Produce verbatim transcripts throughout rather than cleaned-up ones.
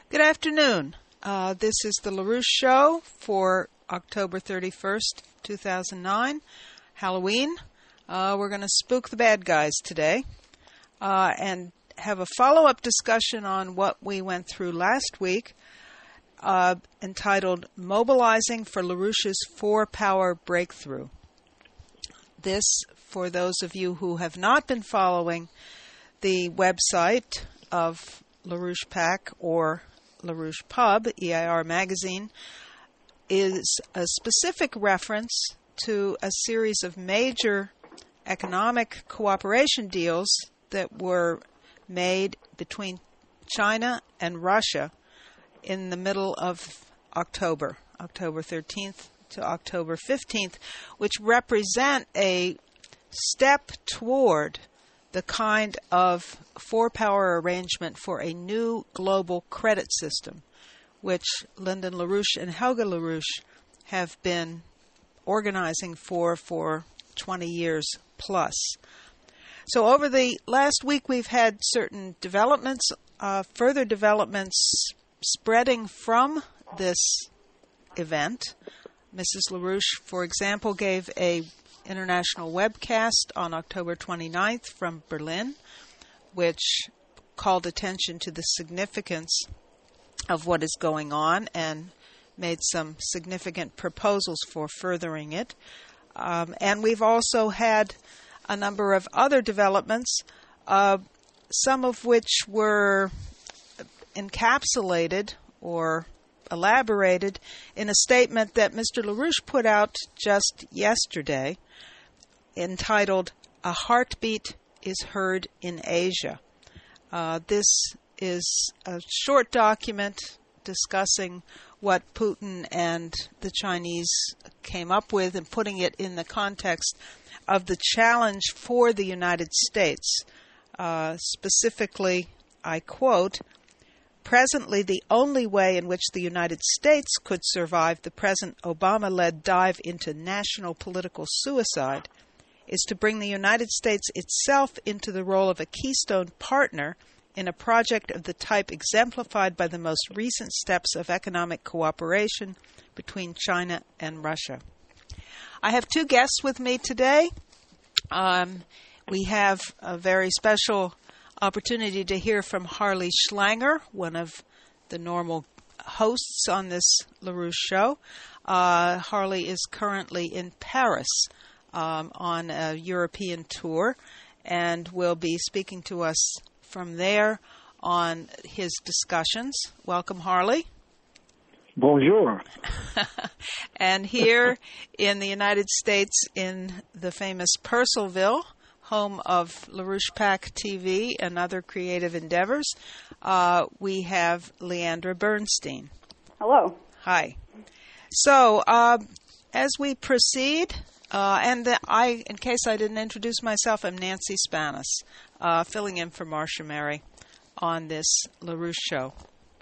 Good afternoon. Uh, this is the LaRouche Show for October thirty-first, two thousand nine, Halloween. Uh, we're going to spook the bad guys today uh, and have a follow-up discussion on what we went through last week uh, entitled Mobilizing for LaRouche's Four-Power Breakthrough. This, for those of you who have not been following the website of LaRouche PAC or LaRouche Pub, E I R Magazine, is a specific reference to a series of major economic cooperation deals that were made between China and Russia in the middle of October, October thirteenth to October fifteenth, which represent a step toward the kind of four-power arrangement for a new global credit system, which Lyndon LaRouche and Helga LaRouche have been organizing for for twenty years plus. So over the last week, we've had certain developments, uh, further developments spreading from this event. Missus LaRouche, for example, gave a international webcast on October twenty-ninth from Berlin, which called attention to the significance of what is going on and made some significant proposals for furthering it. Um, and we've also had a number of other developments, uh, some of which were encapsulated or elaborated in a statement that Mister LaRouche put out just yesterday, entitled, "A Heartbeat is Heard in Asia." Uh, this is a short document discussing what Putin and the Chinese came up with and putting it in the context of the challenge for the United States. Uh, specifically, I quote, "Presently, the only way in which the United States could survive the present Obama-led dive into national political suicide is to bring the United States itself into the role of a keystone partner in a project of the type exemplified by the most recent steps of economic cooperation between China and Russia." I have two guests with me today. Um, we have a very special opportunity to hear from Harley Schlanger, one of the normal hosts on this LaRouche show. Uh, Harley is currently in Paris um, on a European tour and will be speaking to us from there on his discussions. Welcome, Harley. Bonjour. And here in the United States, in the famous Purcellville, home of LaRouche PAC T V and other creative endeavors, uh, we have Leandra Bernstein. Hello. Hi. So, uh, as we proceed, uh, and the, I, in case I didn't introduce myself, I'm Nancy Spanis, uh, filling in for Marcia Mary on this LaRouche show.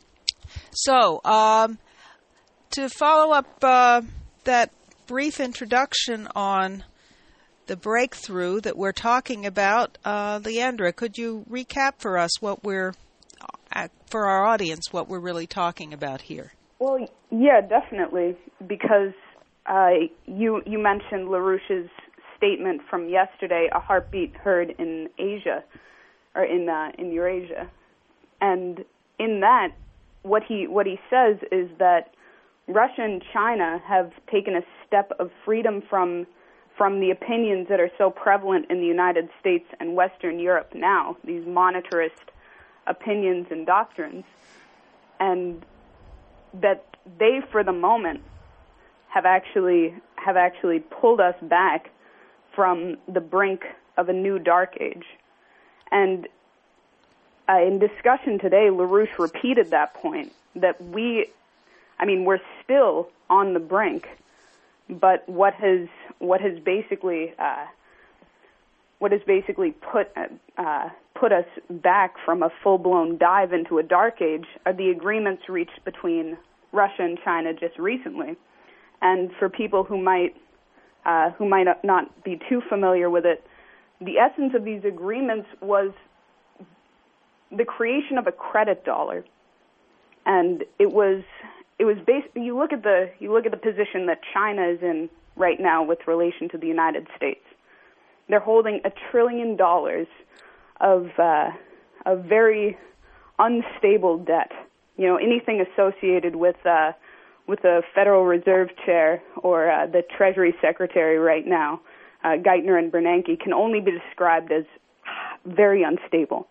So, um, to follow up uh, that brief introduction on the breakthrough that we're talking about, uh, Leandra, could you recap for us what we're, uh, for our audience, what we're really talking about here? Well, yeah, definitely, because uh, you you mentioned LaRouche's statement from yesterday, "A heartbeat heard in Asia," or in uh, in Eurasia, and in that, what he what he says is that Russia and China have taken a step of freedom from from the opinions that are so prevalent in the United States and Western Europe now, these monetarist opinions and doctrines, and that they, for the moment, have actually have actually pulled us back from the brink of a new dark age. And uh, in discussion today, LaRouche repeated that point, that we, I mean, we're still on the brink, but what has what has basically uh, what has basically put uh, put us back from a full-blown dive into a dark age are the agreements reached between Russia and China just recently. And for people who might uh, who might not be too familiar with it, the essence of these agreements was the creation of a credit dollar. and it was it was based. You look at the you look at the position that China is in right now with relation to the United States. They're holding a trillion dollars of uh, of very unstable debt. You know, anything associated with uh, with the Federal Reserve Chair or uh, the Treasury Secretary right now, uh, Geithner and Bernanke, can only be described as very unstable.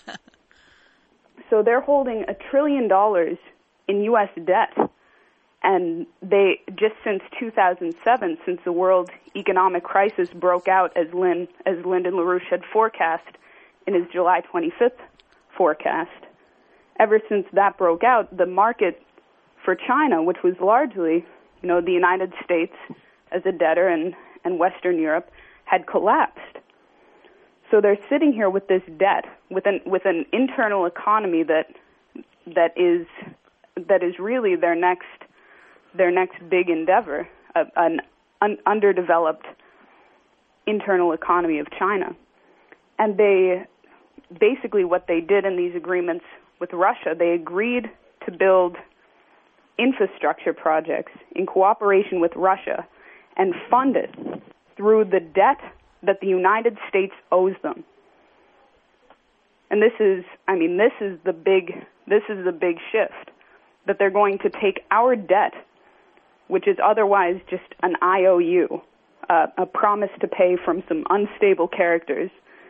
So they're holding a trillion dollars in U S debt, and they just since two thousand seven, since the world economic crisis broke out, as Lynn as Lyndon LaRouche had forecast in his July twenty-fifth forecast. Ever since that broke out, the market for China, which was largely, you know, the United States as a debtor and, and Western Europe, had collapsed. So they're sitting here with this debt, with an with an internal economy that that is that is really their next their next big endeavor, a, an un, underdeveloped internal economy of China. And they basically what they did in these agreements with Russia, they agreed to build infrastructure projects in cooperation with Russia and fund it through the debt that the United States owes them. And this is, I mean, this is the big, this is the big shift, that they're going to take our debt, which is otherwise just an I O U, uh, a promise to pay from some unstable characters,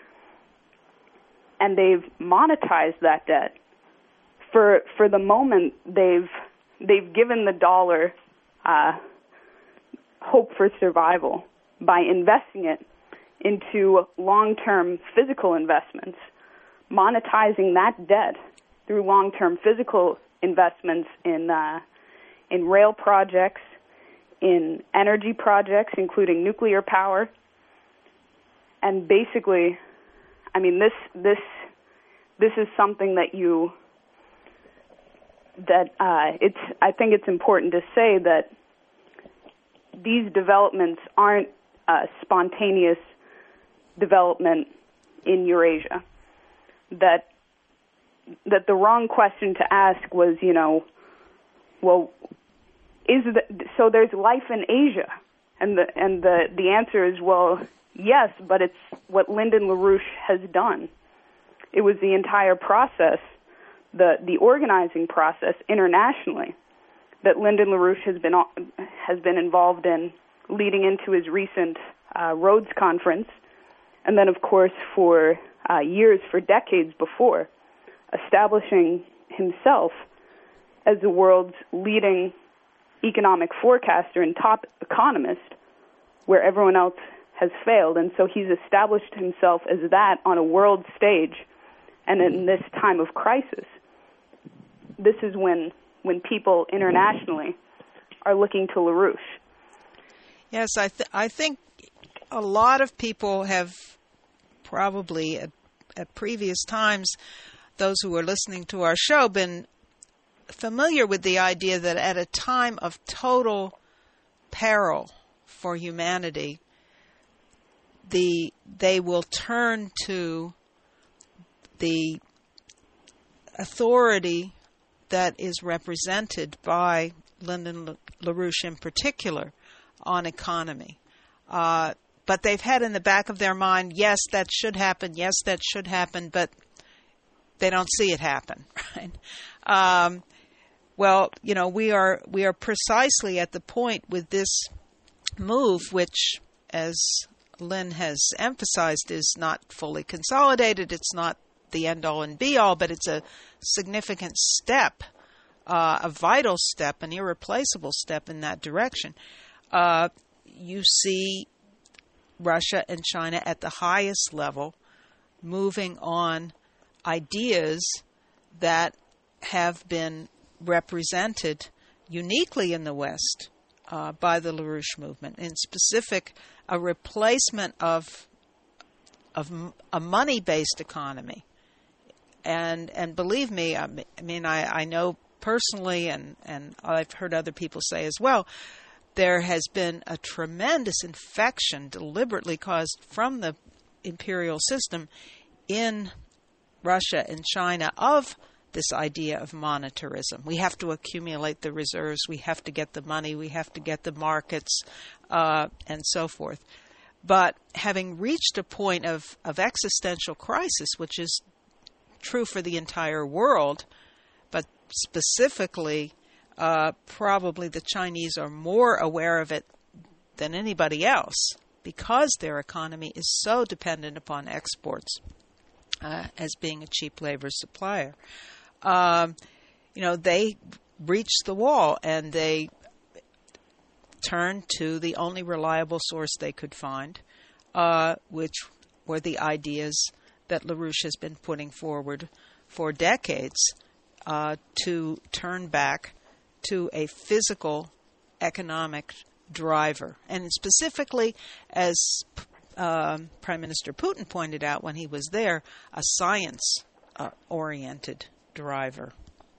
and they've monetized that debt. For for the moment, they've they've given the dollar uh, hope for survival by investing it into long-term physical investments, monetizing that debt through long-term physical investments in uh, in rail projects, in energy projects, including nuclear power, and basically, I mean, this this this is something that you. that uh, it's, I think it's important to say that these developments aren't uh, spontaneous development in Eurasia. That that the wrong question to ask was, you know, well, is the, so there's life in Asia, and the and the the answer is, well, yes, but it's what Lyndon LaRouche has done. It was the entire process. The, the organizing process internationally that Lyndon LaRouche has been has been involved in, leading into his recent uh, Rhodes Conference, and then, of course, for uh, years, for decades before, establishing himself as the world's leading economic forecaster and top economist, where everyone else has failed. And so he's established himself as that on a world stage, and in this time of crisis. This is when when people internationally are looking to LaRouche. Yes, I th- I think a lot of people have probably at, at previous times, those who are listening to our show, been familiar with the idea that at a time of total peril for humanity, the they will turn to the authority that is represented by Lyndon LaRouche in particular on economy. Uh, but they've had in the back of their mind, yes, that should happen, yes, that should happen, but they don't see it happen. Right? Um, well, you know, we are we are precisely at the point with this move, which, as Lynn has emphasized, is not fully consolidated. It's not the end-all and be-all, but it's a significant step, uh, a vital step, an irreplaceable step in that direction. Uh, you see Russia and China at the highest level moving on ideas that have been represented uniquely in the West uh, by the LaRouche movement. In specific, a replacement of of a money-based economy. And and believe me, I mean, I, I know personally, and, and I've heard other people say as well, there has been a tremendous infection deliberately caused from the imperial system in Russia and China of this idea of monetarism. We have to accumulate the reserves, we have to get the money, we have to get the markets, uh, and so forth. But having reached a point of, of existential crisis, which is true for the entire world, but specifically, uh, probably the Chinese are more aware of it than anybody else because their economy is so dependent upon exports uh, as being a cheap labor supplier. Um, you know, they reached the wall and they turned to the only reliable source they could find, uh, which were the ideas that LaRouche has been putting forward for decades uh, to turn back to a physical economic driver. And specifically, as um, Prime Minister Putin pointed out when he was there, a science-oriented uh, driver.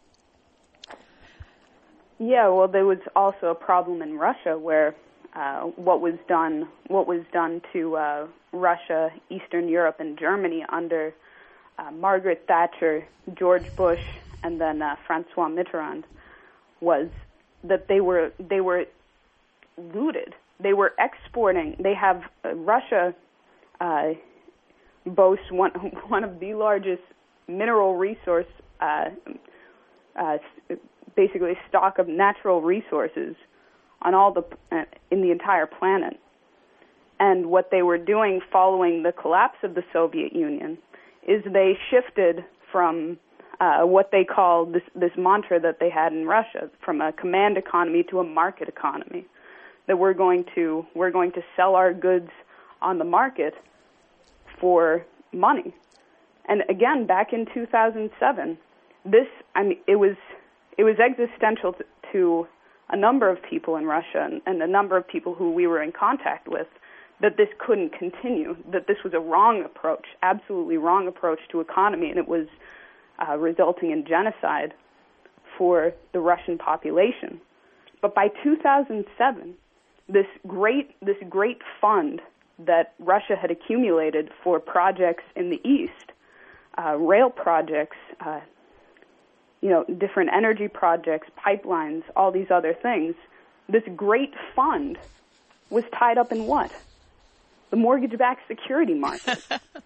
Yeah, well, there was also a problem in Russia where uh, what was done, what was done to uh, Russia, Eastern Europe, and Germany under uh, Margaret Thatcher, George Bush, and then uh, Francois Mitterrand, was that they were they were looted. They were exporting. They have uh, Russia uh, boasts one one of the largest mineral resource, uh, uh, basically stock of natural resources on all the uh, in the entire planet. And what they were doing following the collapse of the Soviet Union is they shifted from uh, what they called this, this mantra that they had in Russia, from a command economy to a market economy. That we're going to we're going to sell our goods on the market for money. And again, back in two thousand seven, this I mean it was it was existential to, to a number of people in Russia and, and a number of people who we were in contact with, that this couldn't continue, that this was a wrong approach, absolutely wrong approach to economy, and it was uh, resulting in genocide for the Russian population. But by two thousand seven, this great this great fund that Russia had accumulated for projects in the East, uh, rail projects, uh, you know, different energy projects, pipelines, all these other things, this great fund was tied up in what? The mortgage-backed security market.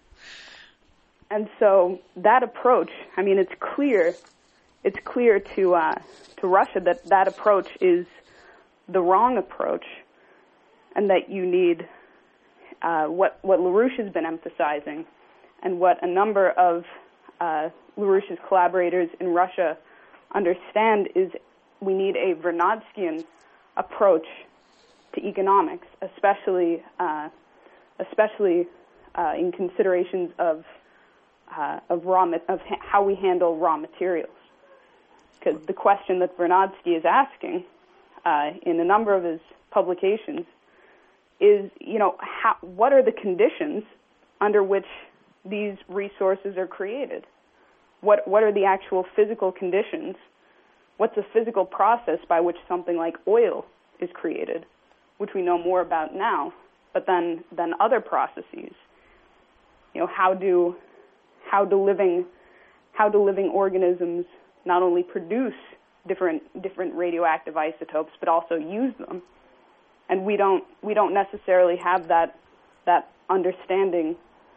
And so that approach, I mean, it's clear, it's clear to uh, to Russia that that approach is the wrong approach, and that you need uh, what what LaRouche has been emphasizing, and what a number of uh, LaRouche's collaborators in Russia understand is we need a Vernadskian approach to economics, especially uh, especially uh, in considerations of uh, of raw of ha- how we handle raw materials. Because the question that Vernadsky is asking uh, in a number of his publications is, you know, how, what are the conditions under which these resources are created? What what are the actual physical conditions? What's the physical process by which something like oil is created, which we know more about now, but then then other processes? You know, how do how do living how do living organisms not only produce different different radioactive isotopes, but also use them? And we don't we don't necessarily have that that understanding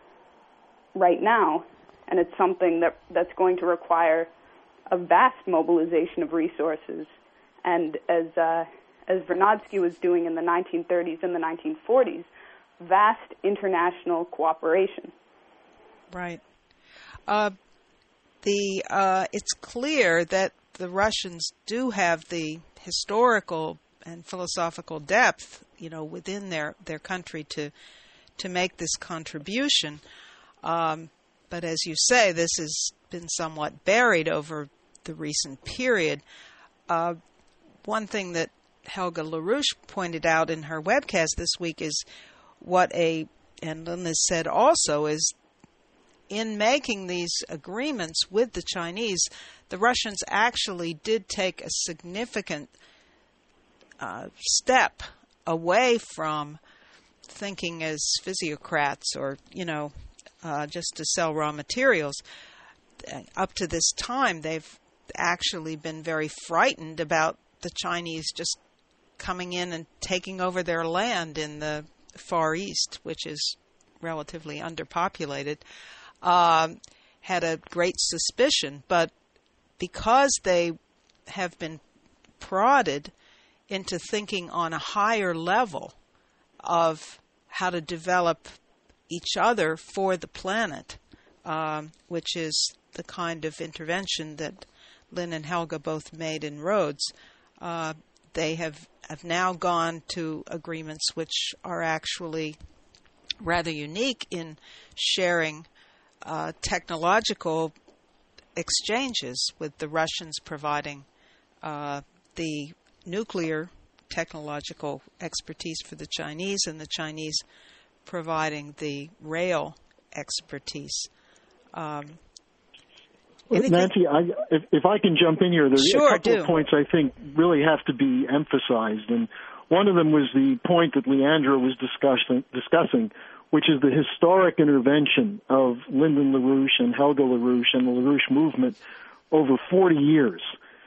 right now, and it's something that that's going to require a vast mobilization of resources. And as uh, as Vernadsky was doing in the nineteen thirties and the nineteen forties, vast international cooperation. Right. Uh, the uh, it's clear that the Russians do have the historical and philosophical depth, you know, within their, their country to to make this contribution. Um, but as you say, this has been somewhat buried over the recent period. Uh, one thing that Helga LaRouche pointed out in her webcast this week is what a, and Lynn has said also, is in making these agreements with the Chinese, the Russians actually did take a significant uh, step away from thinking as physiocrats or, you know, uh, just to sell raw materials. up to this time, they've actually been very frightened about the Chinese just coming in and taking over their land in the Far East, which is relatively underpopulated. Um, had a great suspicion, but because they have been prodded into thinking on a higher level of how to develop each other for the planet, um, which is the kind of intervention that Lynn and Helga both made in Rhodes, uh, they have, have now gone to agreements which are actually rather unique in sharing uh, technological exchanges, with the Russians providing uh, the nuclear technological expertise for the Chinese, and the Chinese providing the rail expertise. Um, Nancy, I, if, if I can jump in here, there's sure, a couple do. of points I think really have to be emphasized. And one of them was the point that Leandra was discussing, discussing, which is the historic intervention of Lyndon LaRouche and Helga LaRouche and the LaRouche movement over forty years.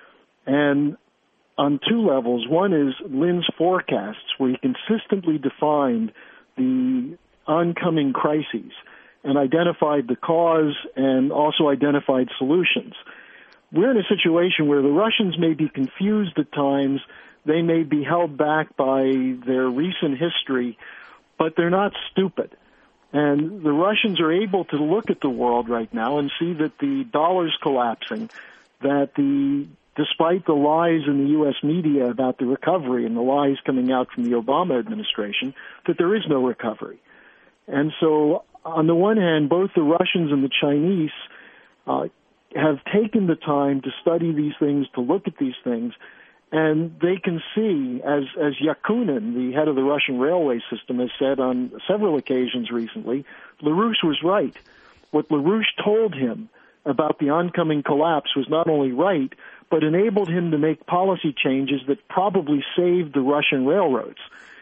And on two levels. One is Lynn's forecasts, where he consistently defined the oncoming crises and identified the cause and also identified solutions. We're in a situation where the Russians may be confused at times. They may be held back by their recent history, but they're not stupid. And the Russians are able to look at the world right now and see that the dollar's collapsing, that the despite the lies in the U S media about the recovery and the lies coming out from the Obama administration, that there is no recovery. And so, on the one hand, both the Russians and the Chinese uh, have taken the time to study these things, to look at these things, and they can see, as, as Yakunin, the head of the Russian railway system, has said on several occasions recently, LaRouche was right. What LaRouche told him about the oncoming collapse was not only right, but enabled him to make policy changes that probably saved the Russian railroads.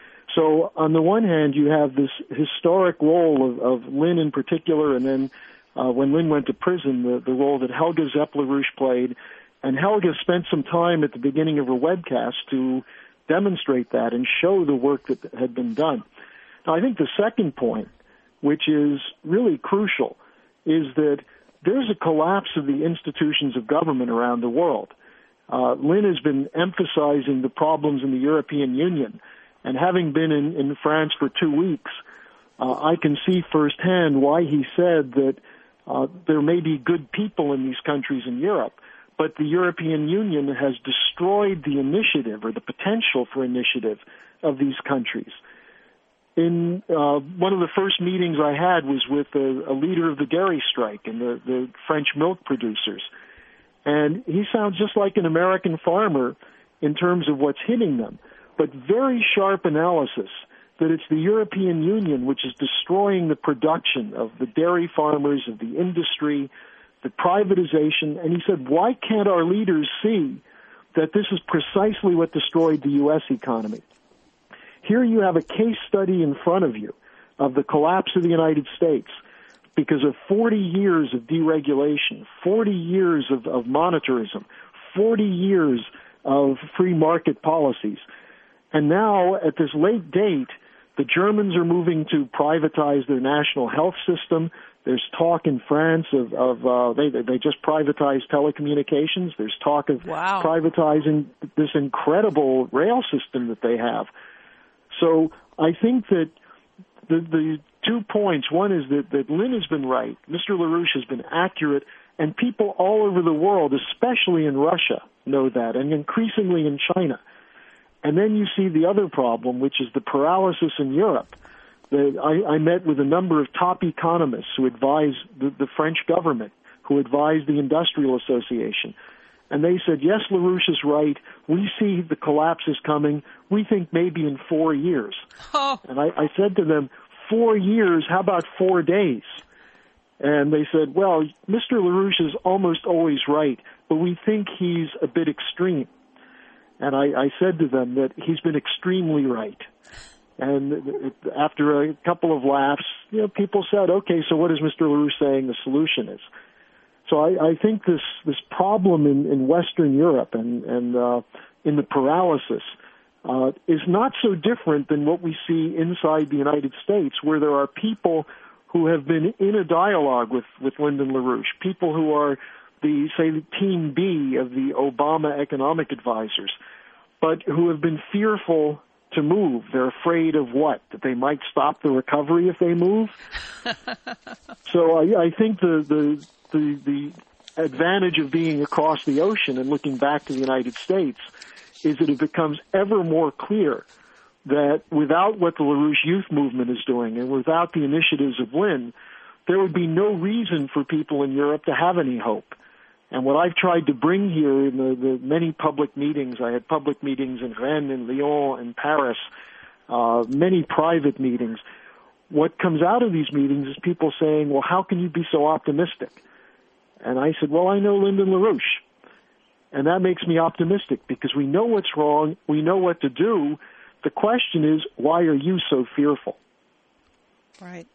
So on the one hand, you have this historic role of, of Lynn in particular, and then uh, when Lynn went to prison, the, the role that Helga Zepp-LaRouche played. And Helga spent some time at the beginning of her webcast to demonstrate that and show the work that had been done. Now, I think the second point, which is really crucial, is that there's a collapse of the institutions of government around the world. Uh, Lynn has been emphasizing the problems in the European Union, and having been in, in France for two weeks, uh, I can see firsthand why he said that uh, there may be good people in these countries in Europe, but the European Union has destroyed the initiative or the potential for initiative of these countries. In uh, one of the first meetings I had was with a, a leader of the dairy strike and the, the French milk producers. And he sounds just like an American farmer in terms of what's hitting them, but very sharp analysis that it's the European Union which is destroying the production of the dairy farmers, of the industry, the privatization. And he said, why can't our leaders see that this is precisely what destroyed the U S economy? Here you have a case study in front of you of the collapse of the United States because of forty years of deregulation, forty years of, of monetarism, forty years of free market policies. And now, at this late date, the Germans are moving to privatize their national health system. There's talk in France of, of uh, they, they just privatized telecommunications. There's talk of wow. privatizing this incredible rail system that they have. So I think that the, the two points, one is that, that Lynn has been right, Mister LaRouche has been accurate, and people all over the world, especially in Russia, know that, and increasingly in China. And then you see the other problem, which is the paralysis in Europe. The, I, I met with a number of top economists who advise the, the French government, who advise the Industrial Association. And they said, yes, LaRouche is right. We see the collapse is coming. We think maybe in four years. Oh. And I, I said to them, four years, how about four days? And they said, well, Mister LaRouche is almost always right, but we think he's a bit extreme. And I, I said to them that he's been extremely right. And after a couple of laughs, you know, people said, okay, so what is Mister LaRouche saying the solution is? So I, I think this, this problem in, in Western Europe and, and uh, in the paralysis uh, is not so different than what we see inside the United States, where there are people who have been in a dialogue with, with Lyndon LaRouche, people who are the, say, the team B of the Obama economic advisors, but who have been fearful to move. They're afraid of what? That they might stop the recovery if they move? So I, I think the, the, the, the advantage of being across the ocean and looking back to the United States is that it becomes ever more clear that without what the LaRouche youth movement is doing and without the initiatives of Lynn, there would be no reason for people in Europe to have any hope. And what I've tried to bring here in the, the many public meetings, I had public meetings in Rennes and Lyon and Paris, uh, many private meetings. What comes out of these meetings is people saying, well, how can you be so optimistic? And I said, well, I know Lyndon LaRouche. And that makes me optimistic because we know what's wrong, we know what to do. The question is, why are you so fearful? Right.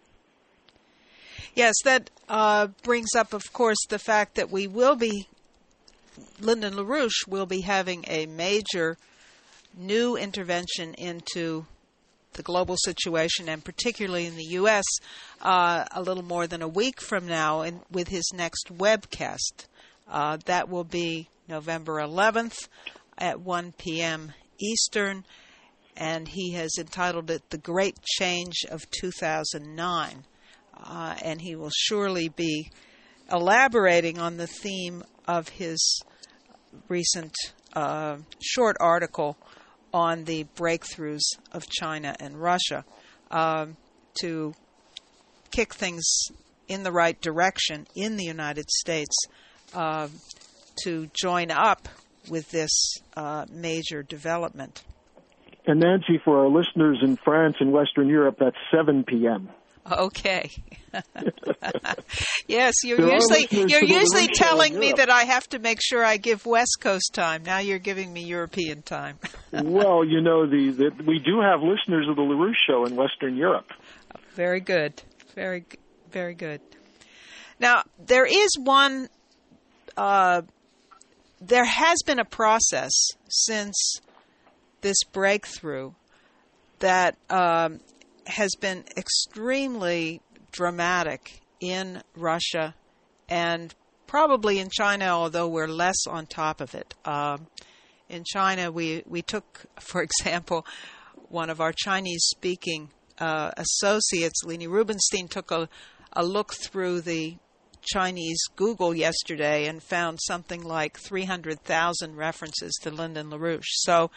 Yes, that uh, brings up, of course, the fact that we will be, Lyndon LaRouche will be having a major new intervention into the global situation, and particularly in the U S, uh, a little more than a week from now in, with his next webcast. Uh, that will be November eleventh at one p.m. Eastern, and he has entitled it The Great Change of two thousand nine. Uh, and he will surely be elaborating on the theme of his recent uh, short article on the breakthroughs of China and Russia um, to kick things in the right direction in the United States uh, to join up with this uh, major development. And Nancy, for our listeners in France and Western Europe, that's seven p.m. Okay. Yes, you're There are usually listeners you're to the usually LaRouche Show in telling me Europe. that I have to make sure I give West Coast time. Now you're giving me European time. Well, you know, the, the we do have listeners of the LaRouche Show in Western Europe. Very good. Very g- very good. Now, there is one uh, there has been a process since this breakthrough that um, has been extremely dramatic in Russia and probably in China, although we're less on top of it. Um, in China, we, we took, for example, one of our Chinese-speaking uh, associates, Leni Rubinstein, took a, a look through the Chinese Google yesterday and found something like three hundred thousand references to Lyndon LaRouche. So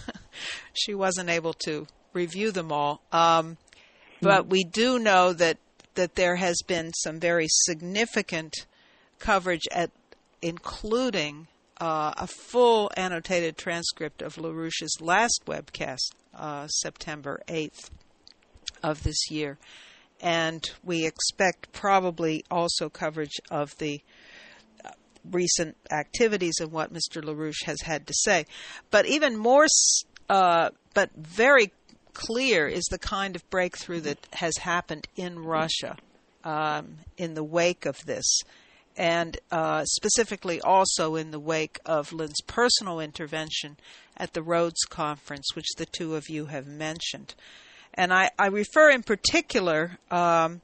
she wasn't able to review them all. Um, but we do know that, that there has been some very significant coverage, at including uh, a full annotated transcript of LaRouche's last webcast, uh, September eighth of this year. And we expect probably also coverage of the uh, recent activities and what Mister LaRouche has had to say. But even more, uh, but very clear is the kind of breakthrough that has happened in Russia um, in the wake of this, and uh, specifically also in the wake of Lynn's personal intervention at the Rhodes Conference, which the two of you have mentioned. And I, I refer in particular um,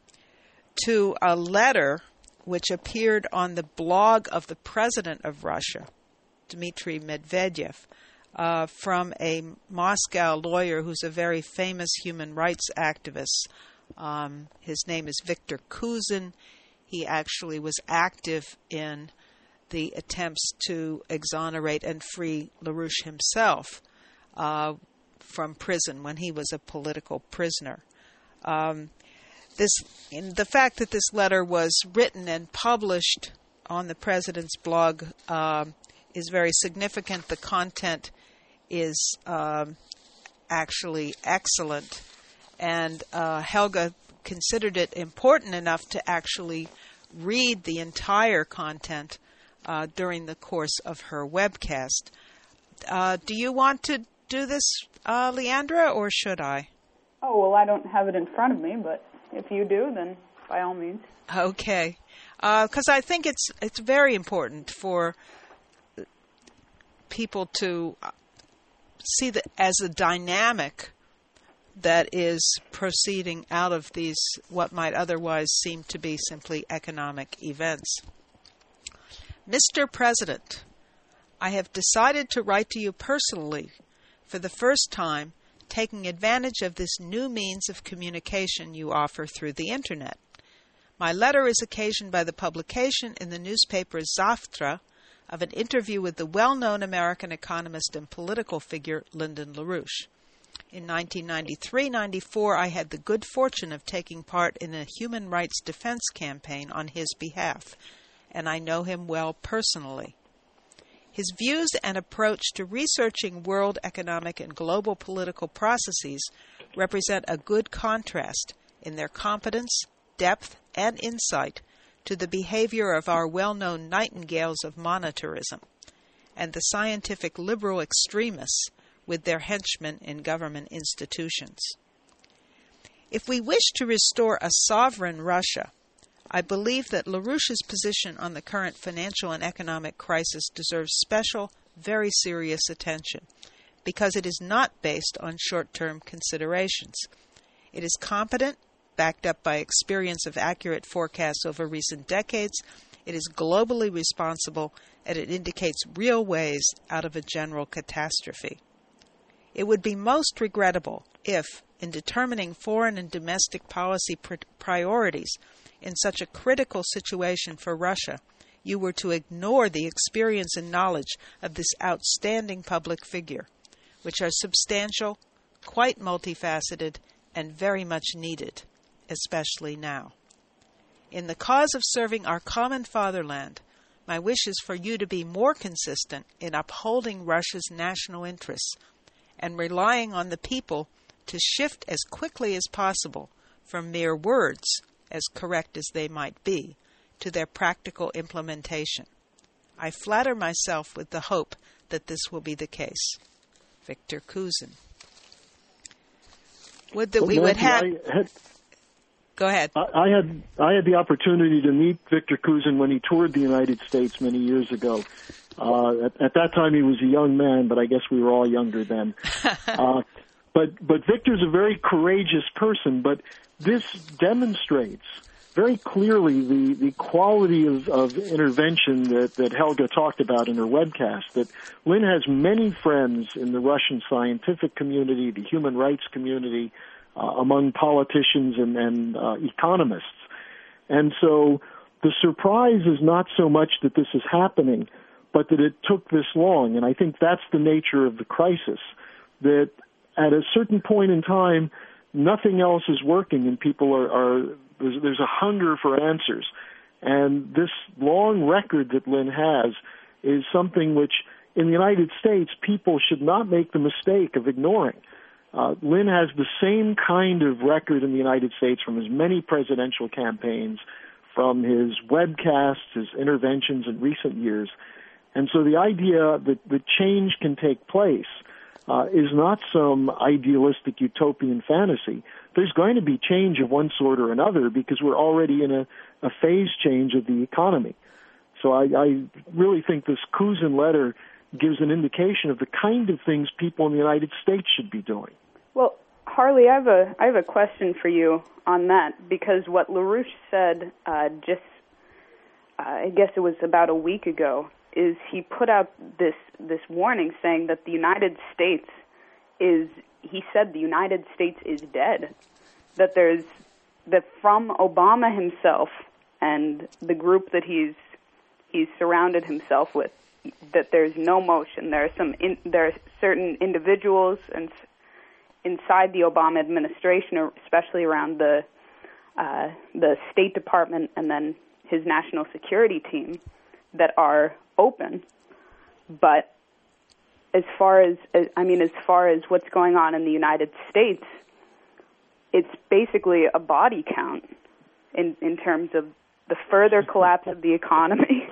to a letter which appeared on the blog of the president of Russia, Dmitry Medvedev, uh, from a Moscow lawyer who's a very famous human rights activist. Um, his name is Viktor Kuzin. He actually was active in the attempts to exonerate and free LaRouche himself uh, from prison when he was a political prisoner. Um, this, in the fact that this letter was written and published on the president's blog um, is very significant. The content is um, actually excellent, and uh, Helga considered it important enough to actually read the entire content uh, during the course of her webcast. Uh, do you want to do this, uh, Leandra, or should I? Oh, well, I don't have it in front of me, but if you do, then by all means. Okay. Because uh, I think it's it's very important for people to see that as a dynamic that is proceeding out of these what might otherwise seem to be simply economic events. Mister President, I have decided to write to you personally for the first time, taking advantage of this new means of communication you offer through the Internet. My letter is occasioned by the publication in the newspaper Zavtra of an interview with the well-known American economist and political figure Lyndon LaRouche. In nineteen ninety-three ninety-four, I had the good fortune of taking part in a human rights defense campaign on his behalf, and I know him well personally. His views and approach to researching world economic and global political processes represent a good contrast in their competence, depth, and insight to the behavior of our well-known nightingales of monetarism and the scientific liberal extremists with their henchmen in government institutions. If we wish to restore a sovereign Russia, I believe that LaRouche's position on the current financial and economic crisis deserves special, very serious attention, because it is not based on short-term considerations. It is competent, backed up by experience of accurate forecasts over recent decades. It is globally responsible, and it indicates real ways out of a general catastrophe. It would be most regrettable if, in determining foreign and domestic policy pr- priorities in such a critical situation for Russia, you were to ignore the experience and knowledge of this outstanding public figure, which are substantial, quite multifaceted, and very much needed, especially now. In the cause of serving our common fatherland, my wish is for you to be more consistent in upholding Russia's national interests and relying on the people to shift as quickly as possible from mere words, as correct as they might be, to their practical implementation. I flatter myself with the hope that this will be the case. Victor Kuzin. Would that well, we Nancy, would have... I had, Go ahead. I, I had I had the opportunity to meet Victor Kuzin when he toured the United States many years ago. Uh, at, at that time, he was a young man, but I guess we were all younger then. uh, but but Victor's a very courageous person. But this demonstrates very clearly the, the quality of, of intervention that, that Helga talked about in her webcast, that Lynn has many friends in the Russian scientific community, the human rights community, uh, among politicians and, and uh, economists. And so the surprise is not so much that this is happening, but that it took this long. And I think that's the nature of the crisis, that at a certain point in time, nothing else is working and people are, are there's, there's a hunger for answers. And this long record that Lynn has is something which in the United States people should not make the mistake of ignoring. Uh, Lynn has the same kind of record in the United States from his many presidential campaigns, from his webcasts, his interventions in recent years. And so the idea that the change can take place uh, is not some idealistic utopian fantasy. There's going to be change of one sort or another because we're already in a, a phase change of the economy. So I, I really think this Kuzin letter gives an indication of the kind of things people in the United States should be doing. Well, Harley, I have a I have a question for you on that, because what LaRouche said uh, just, uh, I guess it was about a week ago, is he put out this this warning saying that the United States is, he said the United States is dead, that there's, that from Obama himself and the group that he's he's surrounded himself with, that there's no motion. There are some in, there are certain individuals and inside the Obama administration, especially around the uh, the State Department and then his national security team, that are open. But as far as, I mean, as far as what's going on in the United States, it's basically a body count in, in terms of the further collapse of the economy.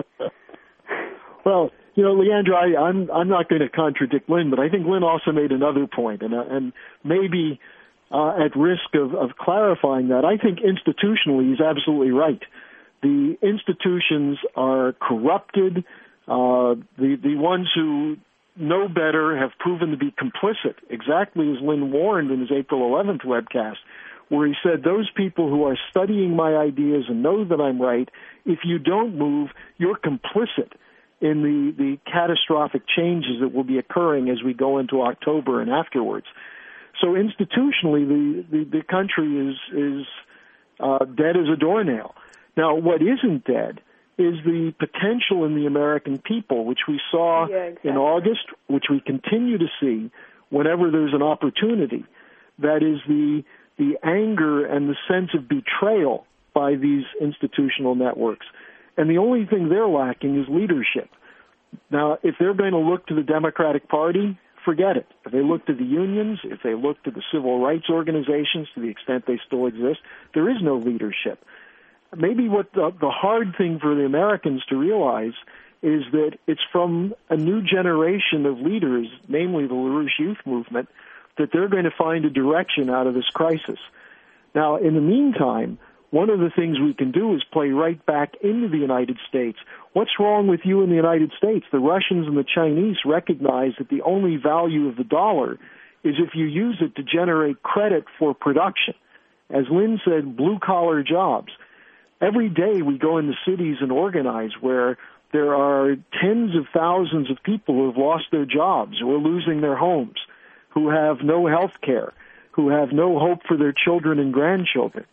Well, you know, Leandra, I, I'm I'm not going to contradict Lynn, but I think Lynn also made another point, and uh, and maybe uh, at risk of, of clarifying that. I think institutionally he's absolutely right. The institutions are corrupted. Uh, the, the ones who know better have proven to be complicit, exactly as Lynn warned in his April eleventh webcast, where he said, those people who are studying my ideas and know that I'm right, if you don't move, you're complicit in the, the catastrophic changes that will be occurring as we go into October and afterwards. So institutionally, the, the, the country is, is uh, dead as a doornail. Now, what isn't dead is the potential in the American people, which we saw yeah, exactly. in August, which we continue to see whenever there's an opportunity. That is the the anger and the sense of betrayal by these institutional networks. And the only thing they're lacking is leadership. Now, if they're going to look to the Democratic Party, forget it. If they look to the unions, if they look to the civil rights organizations, to the extent they still exist, there is no leadership. Maybe what the, the hard thing for the Americans to realize is that it's from a new generation of leaders, namely the LaRouche Youth Movement, that they're going to find a direction out of this crisis. Now, in the meantime, one of the things we can do is play right back into the United States. What's wrong with you in the United States? The Russians and the Chinese recognize that the only value of the dollar is if you use it to generate credit for production. As Lynn said, blue-collar jobs. Every day we go into cities and organize where there are tens of thousands of people who have lost their jobs or losing their homes, who have no health care, who have no hope for their children and grandchildren.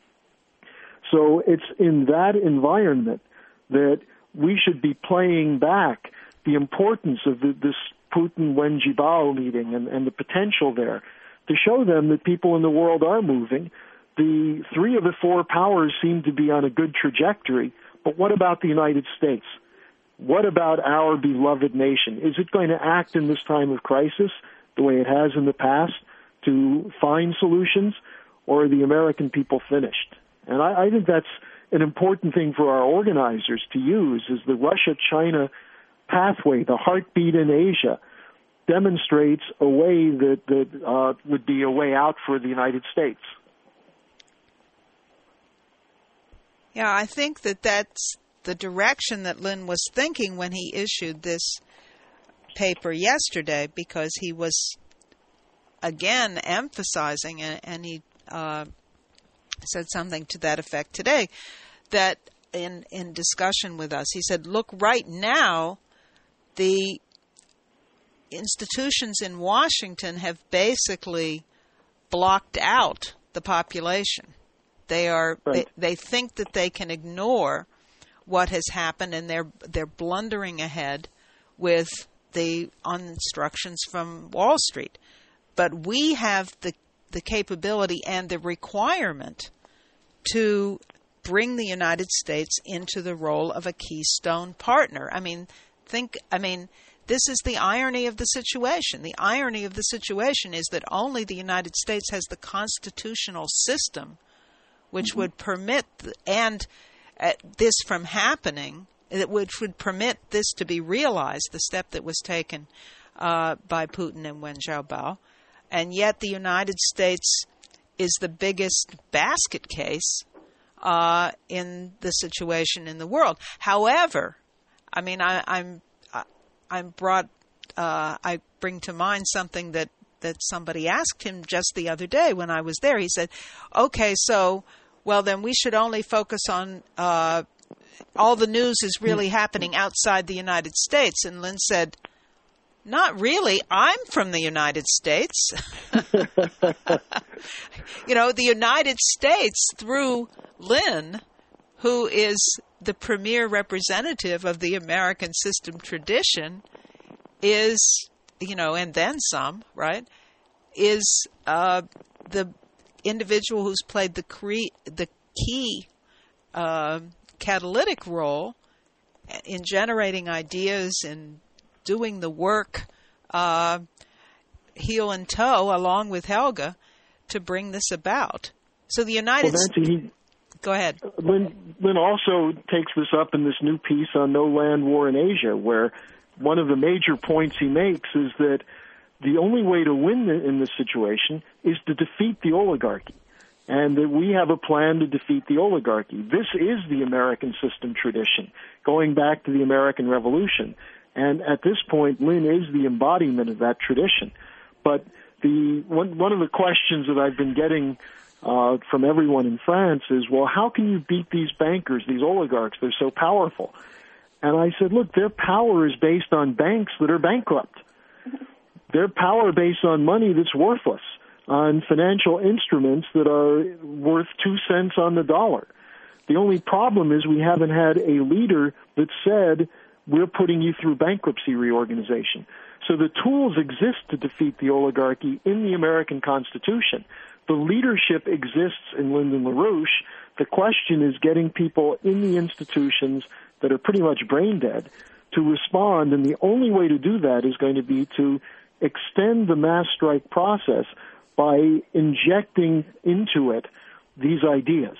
So it's in that environment that we should be playing back the importance of the, this Putin-Wen Jiabao meeting and, and the potential there to show them that people in the world are moving. The three of the four powers seem to be on a good trajectory, but what about the United States? What about our beloved nation? Is it going to act in this time of crisis the way it has in the past to find solutions, or are the American people finished? And I, I think that's an important thing for our organizers to use, is the Russia-China pathway, the heartbeat in Asia, demonstrates a way that, that uh, would be a way out for the United States. Yeah, I think that that's the direction that Lynn was thinking when he issued this paper yesterday, because he was, again, emphasizing, and, and he uh, said something to that effect today, that in, in discussion with us, he said, look, right now, the institutions in Washington have basically blocked out the population. They are right. they, they think that they can ignore what has happened, and they're they're blundering ahead with the instructions from Wall Street. But we have the the capability and the requirement to bring the United States into the role of a keystone partner. I mean, think I mean, this is the irony of the situation. The irony of the situation is that only the United States has the constitutional system which mm-hmm. would permit and uh, this from happening, which would permit this to be realized, the step that was taken uh, by Putin and Wen Jiabao. And yet the United States is the biggest basket case uh, in the situation in the world. However, I mean, I, I'm I'm brought uh, I bring to mind something that, that somebody asked him just the other day when I was there. He said, "Okay, so well then we should only focus on uh, all the news is really happening outside the United States." And Lynn said, "Not really. I'm from the United States." You know, the United States, through Lynn, who is the premier representative of the American system tradition, is, you know, and then some, right, is uh, the individual who's played the, cre- the key uh, catalytic role in generating ideas and doing the work uh, heel and toe, along with Helga, to bring this about. So the United well, Nancy, States... Go ahead. Lynn, Lynn also takes this up in this new piece on No Land War in Asia, where one of the major points he makes is that the only way to win the, in this situation is to defeat the oligarchy, and that we have a plan to defeat the oligarchy. This is the American system tradition, going back to the American Revolution. And at this point, Lynn is the embodiment of that tradition. But the one, one of the questions that I've been getting uh, from everyone in France is, well, how can you beat these bankers, these oligarchs? They're so powerful. And I said, look, their power is based on banks that are bankrupt. Their power based on money that's worthless, on financial instruments that are worth two cents on the dollar. The only problem is we haven't had a leader that said, we're putting you through bankruptcy reorganization. So the tools exist to defeat the oligarchy in the American Constitution. The leadership exists in Lyndon LaRouche. The question is getting people in the institutions that are pretty much brain dead to respond, and the only way to do that is going to be to extend the mass strike process by injecting into it these ideas.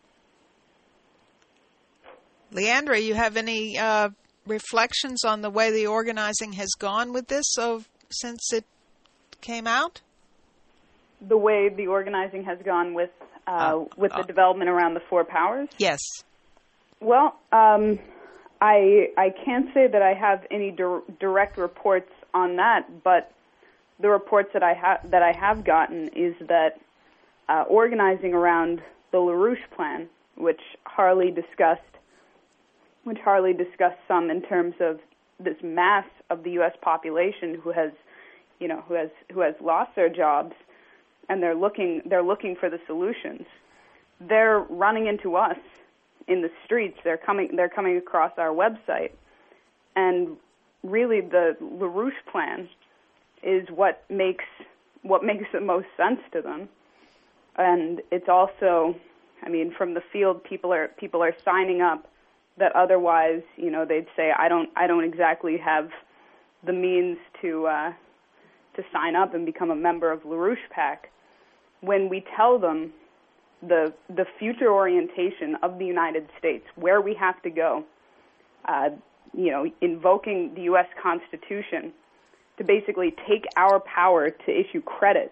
Leandra, you have any uh, reflections on the way the organizing has gone with this so, since it came out? The way the organizing has gone with uh, uh, with the uh, development around the four powers? Yes. Well, um, I I can't say that I have any dir- direct reports on that, but the reports that I have that I have gotten is that uh, organizing around the LaRouche plan, which Harley discussed, which Harley discussed some in terms of this mass of the U S population who has, you know, who has who has lost their jobs, and they're looking they're looking for the solutions. They're running into us in the streets. They're coming they're coming across our website, and really the LaRouche plan is what makes what makes the most sense to them. And it's also, I mean, from the field, people are people are signing up that otherwise, you know, they'd say, I don't I don't exactly have the means to uh, to sign up and become a member of LaRouche PAC. When we tell them the the future orientation of the United States, where we have to go, uh, you know, invoking the U S Constitution to basically take our power to issue credit,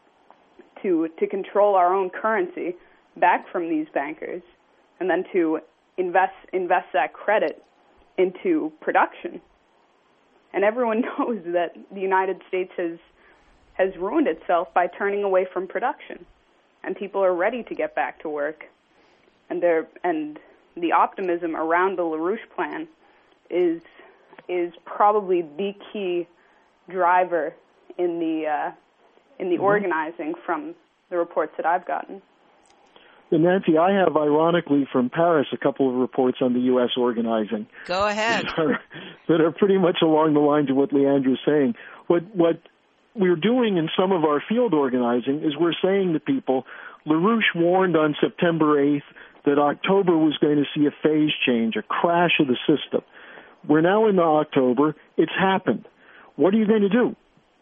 to to control our own currency back from these bankers, and then to invest invest that credit into production. And everyone knows that the United States has has ruined itself by turning away from production, and people are ready to get back to work. And they're, and the optimism around the LaRouche plan is is probably the key driver in the uh, in the mm-hmm. organizing from the reports that I've gotten. And Nancy, I have, ironically, from Paris, a couple of reports on the U S organizing. Go ahead. That are, that are pretty much along the lines of what Leandra is saying. What what we're doing in some of our field organizing is we're saying to people, LaRouche warned on September eighth that October was going to see a phase change, a crash of the system. We're now into October. It's happened. What are you going to do?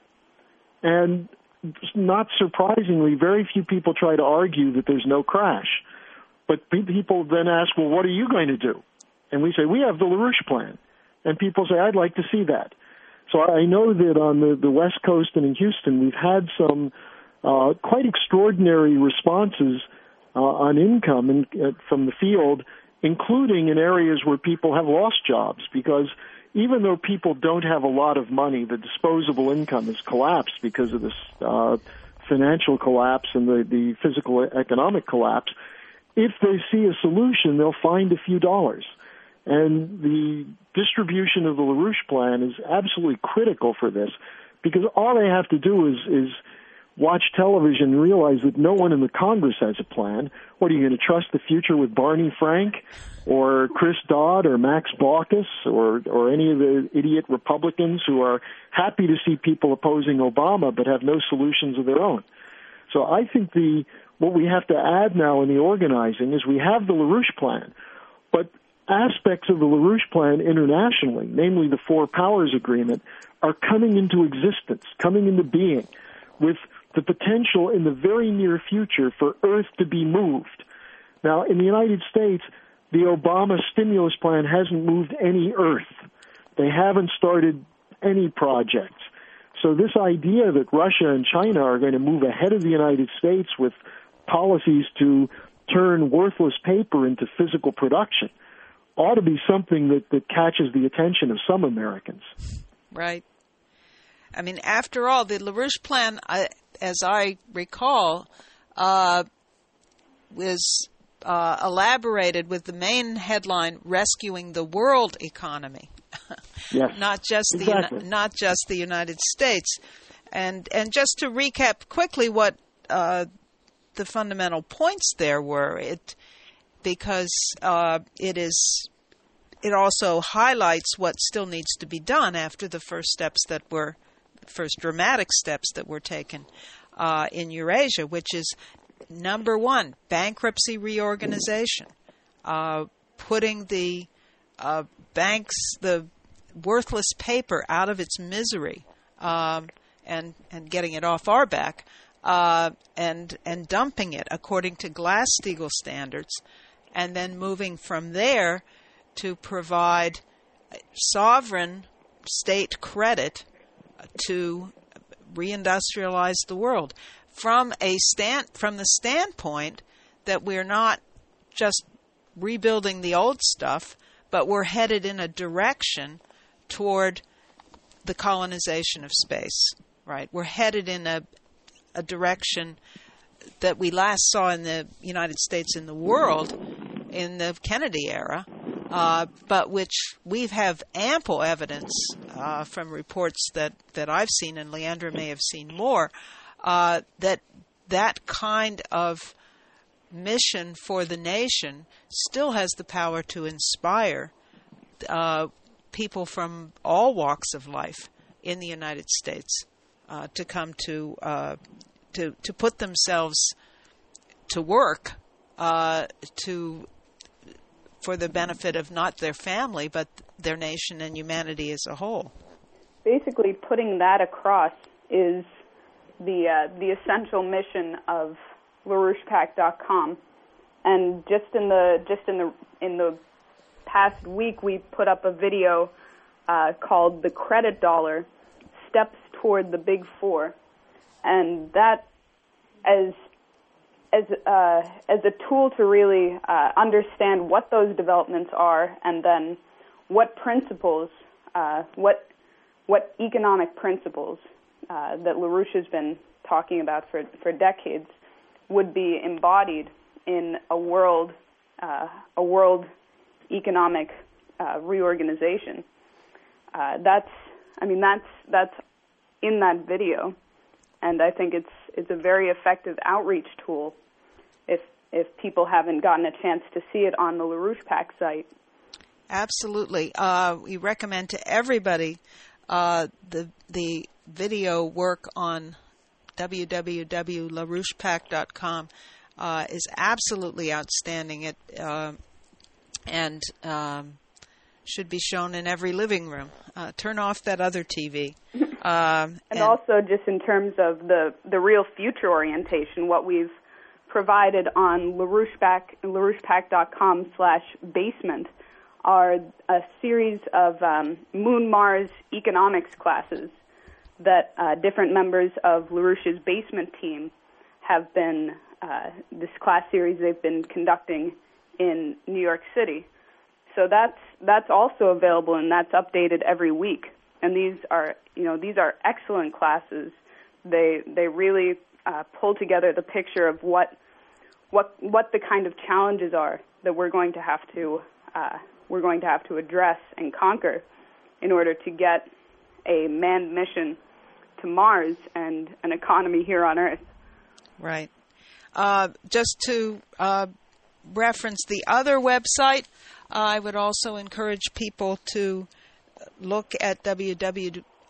And not surprisingly, very few people try to argue that there's no crash. But people then ask, well, what are you going to do? And we say, we have the LaRouche plan. And people say, I'd like to see that. So I know that on the, the West Coast and in Houston, we've had some uh, quite extraordinary responses uh, on income in, uh, from the field, including in areas where people have lost jobs, because even though people don't have a lot of money, the disposable income has collapsed because of this uh, financial collapse and the, the physical economic collapse. If they see a solution, they'll find a few dollars. And the distribution of the LaRouche plan is absolutely critical for this, because all they have to do is, is watch television and realize that no one in the Congress has a plan. What, are you going to trust the future with Barney Frank or Chris Dodd or Max Baucus or, or any of the idiot Republicans who are happy to see people opposing Obama but have no solutions of their own? So I think the what we have to add now in the organizing is we have the LaRouche plan, but aspects of the LaRouche plan internationally, namely the Four Powers Agreement, are coming into existence, coming into being, with the potential in the very near future for Earth to be moved. Now, in the United States, the Obama stimulus plan hasn't moved any Earth. They haven't started any projects. So this idea that Russia and China are going to move ahead of the United States with policies to turn worthless paper into physical production ought to be something that, that catches the attention of some Americans. Right. I mean, after all, the LaRouche Plan, uh, as I recall, uh, was uh, elaborated with the main headline, "Rescuing the World Economy," yes, not just exactly. the not just the United States. And and just to recap quickly what uh, the fundamental points there were, it because uh, it is it also highlights what still needs to be done after the first steps that were first dramatic steps that were taken uh, in Eurasia, which is number one, bankruptcy reorganization, uh, putting the uh, banks, the worthless paper, out of its misery, um, and and getting it off our back, uh, and and dumping it according to Glass-Steagall standards, and then moving from there to provide sovereign state credit to reindustrialize the world from a stand from the standpoint that we're not just rebuilding the old stuff, but we're headed in a direction toward the colonization of space. Right, we're headed in a a direction that we last saw in the United States and the world in the Kennedy era. Uh, but which we have ample evidence uh, from reports that, that I've seen, and Leandra may have seen more, uh, that that kind of mission for the nation still has the power to inspire uh, people from all walks of life in the United States uh, to come to, uh, to to put themselves to work uh, to. for the benefit of not their family, but their nation and humanity as a whole. Basically, putting that across is the uh, the essential mission of LaRouche Pac dot com. And just in the just in the in the past week, we put up a video uh, called "The Credit Dollar: Steps Toward the Big Four," and that as as uh, as a tool to really uh, understand what those developments are, and then what principles, uh, what what economic principles uh, that LaRouche has been talking about for for decades would be embodied in a world uh, a world economic uh, reorganization. Uh, that's I mean that's that's in that video, and I think it's it's a very effective outreach tool. If if people haven't gotten a chance to see it on the LaRouche Pac site. Absolutely. Uh, we recommend to everybody uh, the the video work on w w w dot larouche pac dot com uh, is absolutely outstanding. It uh, and um, should be shown in every living room. Uh, turn off that other T V. Um, and, and also just in terms of the, the real future orientation, what we've provided on LaRouche Pac, larouche pac dot com slash basement are a series of um, Moon Mars economics classes that uh, different members of LaRouche's basement team have been, uh, this class series they've been conducting in New York City. So that's that's also available, and that's updated every week. And these are, you know, these are excellent classes. They they really uh, pull together the picture of what what what the kind of challenges are that we're going to have to uh, we're going to have to address and conquer in order to get a manned mission to Mars and an economy here on Earth. Right. Uh, just to uh, reference the other website, uh, I would also encourage people to look at w w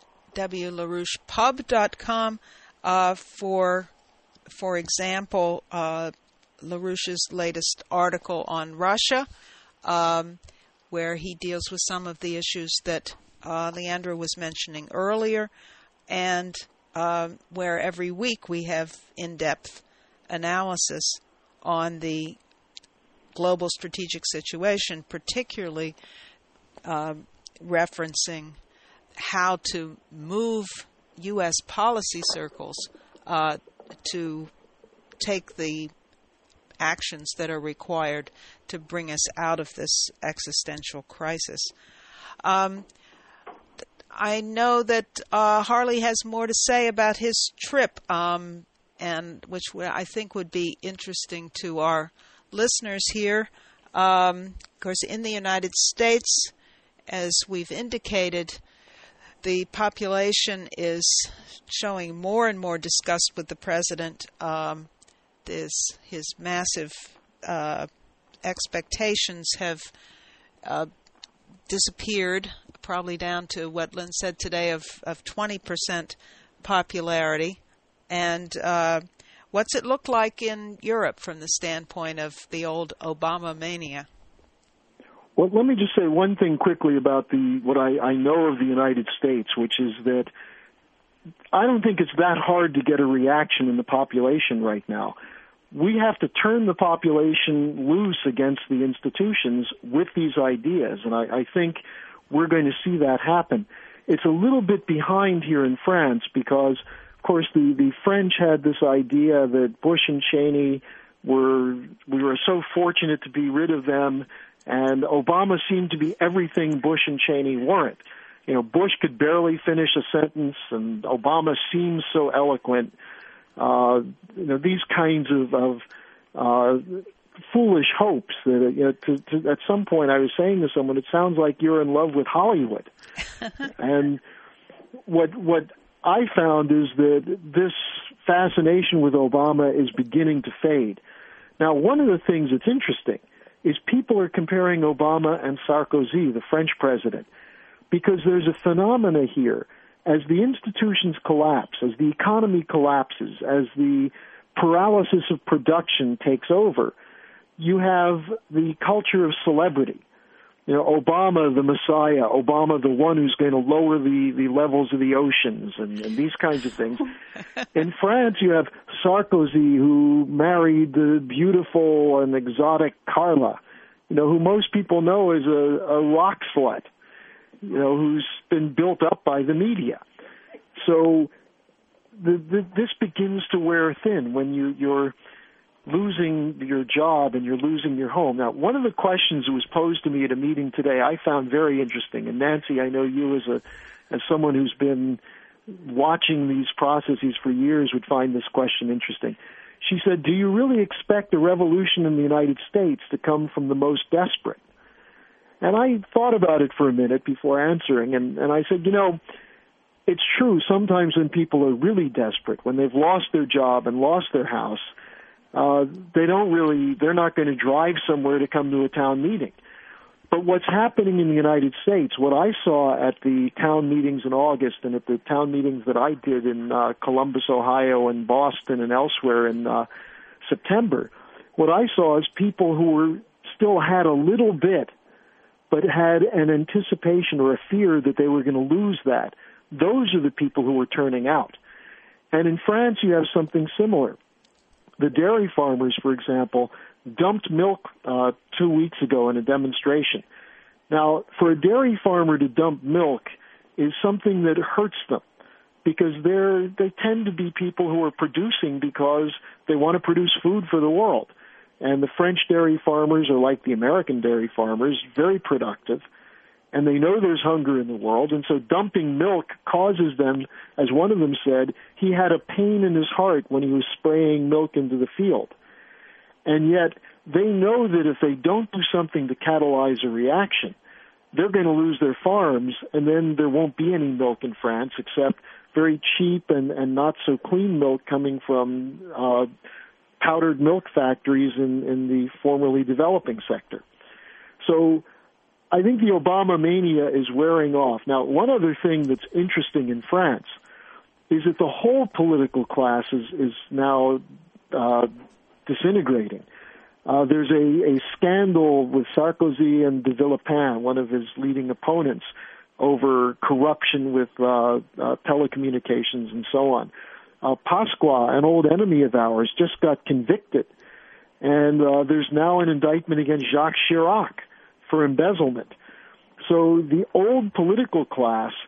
w dot larouche pub dot com uh, for, for example, uh, LaRouche's latest article on Russia, um, where he deals with some of the issues that uh, Leandra was mentioning earlier, and um, where every week we have in-depth analysis on the global strategic situation, particularly uh, referencing how to move U S policy circles uh, to take the actions that are required to bring us out of this existential crisis. Um, I know that uh, Harley has more to say about his trip, um, and which I think would be interesting to our listeners here. Um, of course, in the United States, as we've indicated, the population is showing more and more disgust with the president. Um, this, his massive uh, expectations have uh, disappeared, probably down to what Lynn said today of, of twenty percent popularity. And uh, what's it look like in Europe from the standpoint of the old Obama mania? Well, let me just say one thing quickly about the what I, I know of the United States, which is that I don't think it's that hard to get a reaction in the population right now. We have to turn the population loose against the institutions with these ideas, and I, I think we're going to see that happen. It's a little bit behind here in France because, of course, the, the French had this idea that Bush and Cheney were, we were so fortunate to be rid of them, and Obama seemed to be everything Bush and Cheney weren't. You know, Bush could barely finish a sentence, and Obama seems so eloquent. Uh, you know, these kinds of, of uh, foolish hopes that, you know, to, to, at some point I was saying to someone, it sounds like you're in love with Hollywood. And what what I found is that this fascination with Obama is beginning to fade. Now, one of the things that's interesting is people are comparing Obama and Sarkozy, the French president, because there's a phenomena here. As the institutions collapse, as the economy collapses, as the paralysis of production takes over, you have the culture of celebrity. You know, Obama, the Messiah, Obama, the one who's going to lower the, the levels of the oceans, and, and these kinds of things. In France, you have Sarkozy, who married the beautiful and exotic Carla, you know, who most people know as a, a rock slut, you know, who's been built up by the media. So the, the, this begins to wear thin when you, you're losing your job and you're losing your home. Now, one of the questions that was posed to me at a meeting today I found very interesting. And Nancy, I know you as a as someone who's been watching these processes for years would find this question interesting. She said, do you really expect a revolution in the United States to come from the most desperate? And I thought about it for a minute before answering, and, and I said, you know, it's true sometimes when people are really desperate, when they've lost their job and lost their house, uh, they don't really, they're not going to drive somewhere to come to a town meeting. But what's happening in the United States, what I saw at the town meetings in August and at the town meetings that I did in uh, Columbus, Ohio, and Boston and elsewhere in uh, September, what I saw is people who were still had a little bit but had an anticipation or a fear that they were going to lose that. Those are the people who were turning out. And in France, you have something similar. The dairy farmers, for example, dumped milk uh, two weeks ago in a demonstration. Now, for a dairy farmer to dump milk is something that hurts them because they're, they tend to be people who are producing because they want to produce food for the world. And the French dairy farmers are like the American dairy farmers, very productive, and they know there's hunger in the world, and so dumping milk causes them, as one of them said, he had a pain in his heart when he was spraying milk into the field. And yet they know that if they don't do something to catalyze a reaction, they're going to lose their farms, and then there won't be any milk in France except very cheap and, and not so clean milk coming from uh, powdered milk factories in, in the formerly developing sector. So I think the Obama mania is wearing off. Now, one other thing that's interesting in France is that the whole political class is, is now uh, disintegrating. Uh, there's a, a scandal with Sarkozy and de Villepin, one of his leading opponents, over corruption with uh, uh, telecommunications and so on. Uh, Pasqua, an old enemy of ours, just got convicted. And uh, there's now an indictment against Jacques Chirac for embezzlement. So the old political class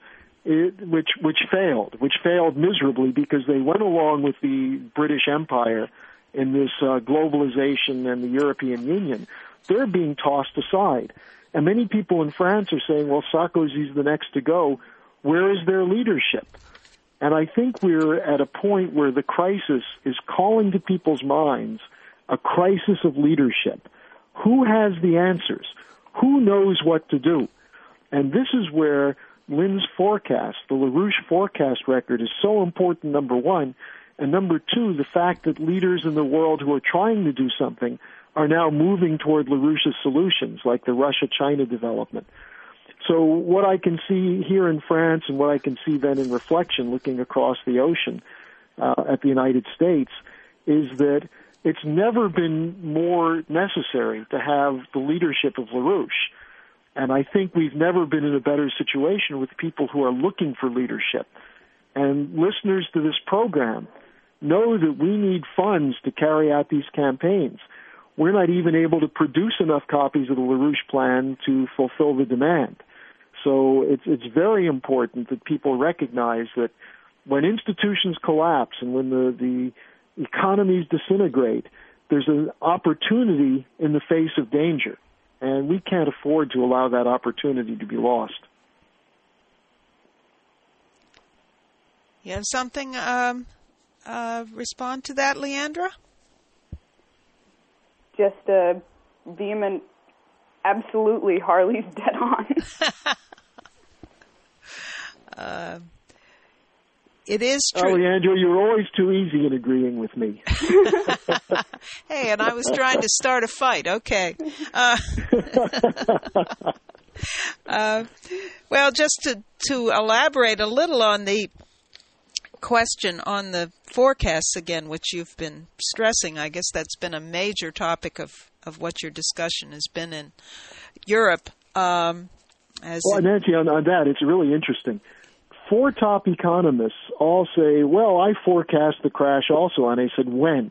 it, which which failed, which failed miserably because they went along with the British Empire in this uh, globalization and the European Union. They're being tossed aside. And many people in France are saying, well, Sarkozy's the next to go. Where is their leadership? And I think we're at a point where the crisis is calling to people's minds a crisis of leadership. Who has the answers? Who knows what to do? And this is where Lynn's forecast, the LaRouche forecast record, is so important, number one. And number two, the fact that leaders in the world who are trying to do something are now moving toward LaRouche's solutions, like the Russia-China development. So what I can see here in France and what I can see then in reflection looking across the ocean uh, at the United States is that it's never been more necessary to have the leadership of LaRouche. And I think we've never been in a better situation with people who are looking for leadership. And listeners to this program know that we need funds to carry out these campaigns. We're not even able to produce enough copies of the LaRouche plan to fulfill the demand. So it's it's very important that people recognize that when institutions collapse and when the, the economies disintegrate, there's an opportunity in the face of danger. And we can't afford to allow that opportunity to be lost. You have something um, uh, respond to that, Leandra? Just a vehement, absolutely, Harley's dead on. uh, it is true. Oh, Leandra, you're always too easy in agreeing with me. Hey, and I was trying to start a fight. Okay. Uh, uh, well, just to, to elaborate a little on the question on the forecasts again, which you've been stressing, I guess that's been a major topic of, of what your discussion has been in Europe. Um, as well, in, Nancy, on, on that, it's really interesting. Four top economists all say, well, I forecast the crash also. And I said, when?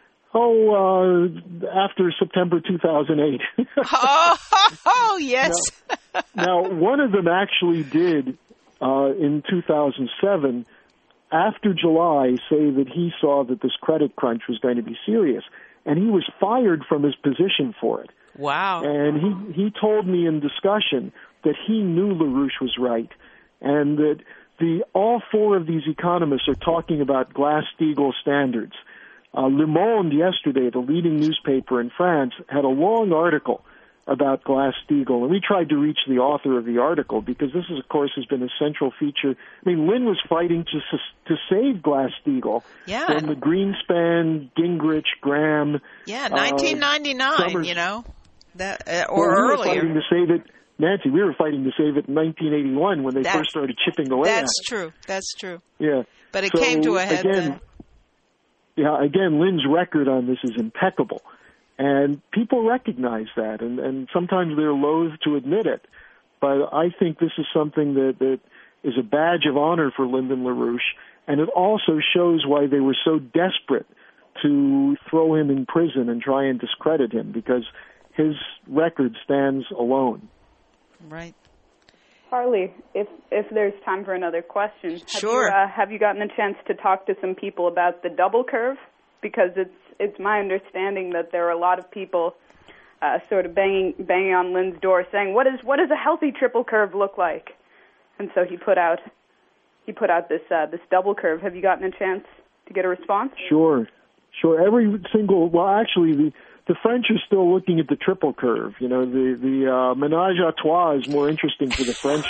Oh, uh, after September two thousand eight. oh, oh, yes. now, now, one of them actually did, uh, in two thousand seven, after July, say that he saw that this credit crunch was going to be serious. And he was fired from his position for it. Wow. And he, he told me in discussion that he knew LaRouche was right and that the all four of these economists are talking about Glass-Steagall standards. Uh, Le Monde yesterday, the leading newspaper in France, had a long article about Glass-Steagall, and we tried to reach the author of the article because this, is, of course, has been a central feature. I mean, Lynn was fighting to to save Glass-Steagall yeah. when the Greenspan, Gingrich, Graham. Yeah, nineteen ninety-nine. Uh, Summers, you know, that uh, or well, we earlier. Were fighting to save it, Nancy. We were fighting to save it in nineteen eighty-one when they that's, first started chipping away. That's at true. it. That's true. Yeah, but it so, came to a head again, then. Yeah, again, Lynn's record on this is impeccable. And people recognize that, and, and sometimes they're loath to admit it. But I think this is something that, that is a badge of honor for Lyndon LaRouche, and it also shows why they were so desperate to throw him in prison and try and discredit him, because his record stands alone. Right. Harley, if if there's time for another question, have sure. You, uh, have you gotten a chance to talk to some people about the double curve? Because it's it's my understanding that there are a lot of people uh, sort of banging banging on Lynn's door, saying, "What is what does a healthy triple curve look like?" And so he put out he put out this uh, this double curve. Have you gotten a chance to get a response? Sure, sure. Every single well, actually the. The French are still looking at the triple curve. You know, the the uh, ménage à trois is more interesting for the French,